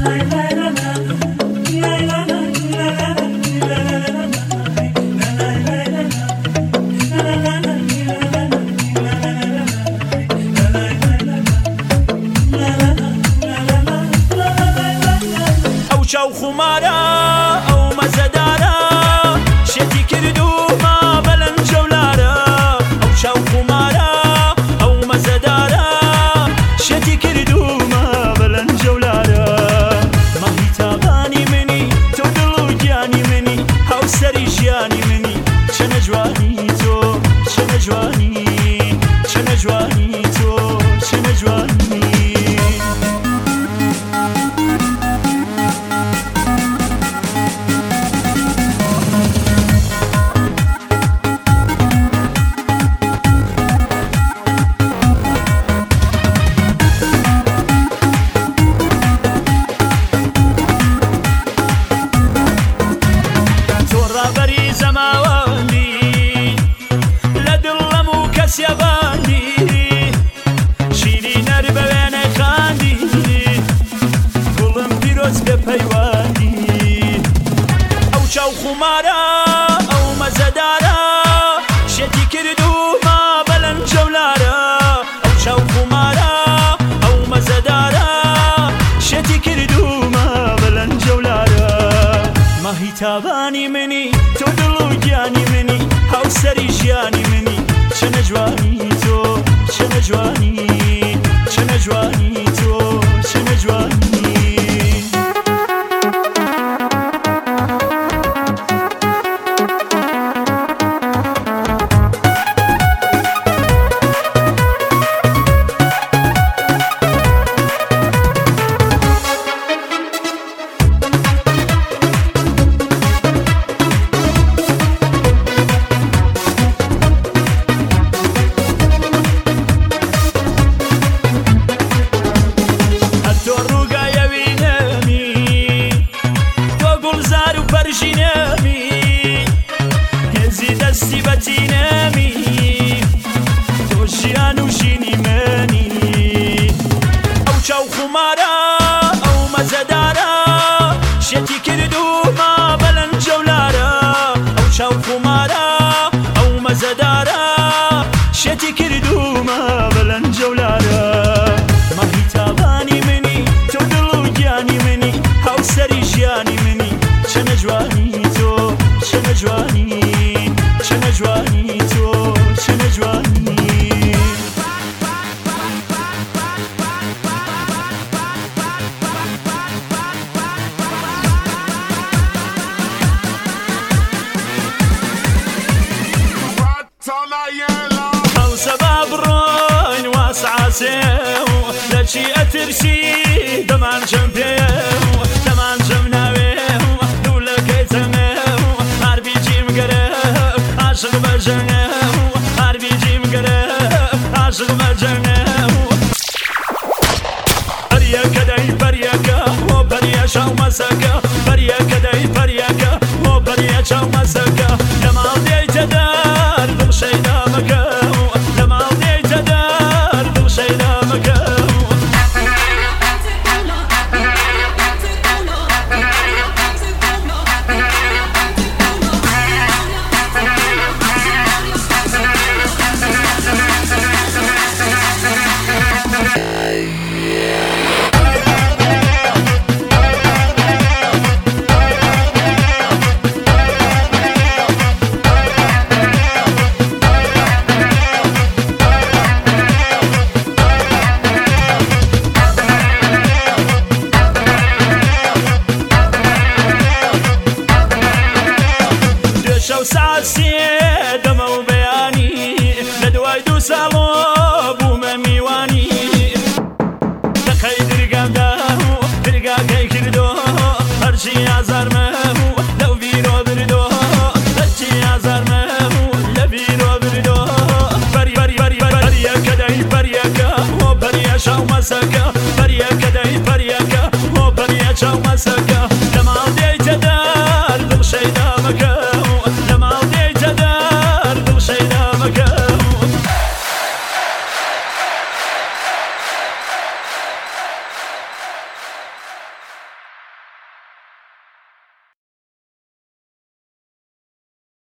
شو خمارە ئەو مەزەدارە شێتی کردومە بەلەم جەولارە ئەو شەو خمارە ئەو مەزەدارە شێتی کردومە بەلەم جەولارە مەهی تاوانی منی تۆ دڵ و گیانی منی هاوسەری ژیانی منی چەنە جوانی تۆ چەنە جوانی چەنە جوانی تۆ چەنە جوانی خمارە ئەو مەزەدارە شێتی کردومە بەلەم جەولارە ئەو شەو خمارە ئەو مەزەدارە شێتی کردومە بەلەم جەولارە مەهی تاوانی منی تۆ دڵ و گیانی منی هاوسەری ژیانی منی چەنە جوانی تۆ چەنە جوانی چەنە جوانی تۆ چەنە جوانی هێزی دەستی بەتینەمی تۆ ژیان و ژینی منی ئەو چاو خمارە ئەو مەزەدارە شێتی کردومە بەلەم جەولارە ئەو چاو خمارە ئەو مەزەدارە شێتی کردومە بەلەم جەولارە مەهی تاوانی منی تۆ دڵ و گیانی منی هاوسەری ژیانی منی چەنە جوانی تۆ چەنە جوانی چەنە جوانی تۆ چەنە جوانی هەوسەبا بڕۆین واسعاسێو لەچی ئەترسی دەمان چەم پێو دەمان چەم ناوێو دوولەکەی تەمێو هەربیجیم گەرەو عاشق بەجەنێو هەربیجیم گەرەو عاشق بەجەنێو بەریەکە دەی بەریەکە بۆ بەریە شاو مەسەکە بەریەکە دەی بەریەکە بۆ بەریە چاو مەسەکە لە ماڵ دێیتە دەر دڵ شەیدا مەکەو لە ماڵ دێیتە دەر دڵ شەیدا مەکەو شەو ساعت سێ دەمە و بەیانی لە دوای دوو ساڵۆ بوومە میوانی دەخەی درگامدا و درگاکەی کردۆ هەرچی ئازارمە و لەو بیرۆ بردۆ هەرچی ئازارمە و لە بیرۆ بردۆ بەریەکە دەی بەریەکە بۆ بەریە شاو مەسەکە بەریەکە دەی بەریەکە بۆ بەریە چاو مەسەکە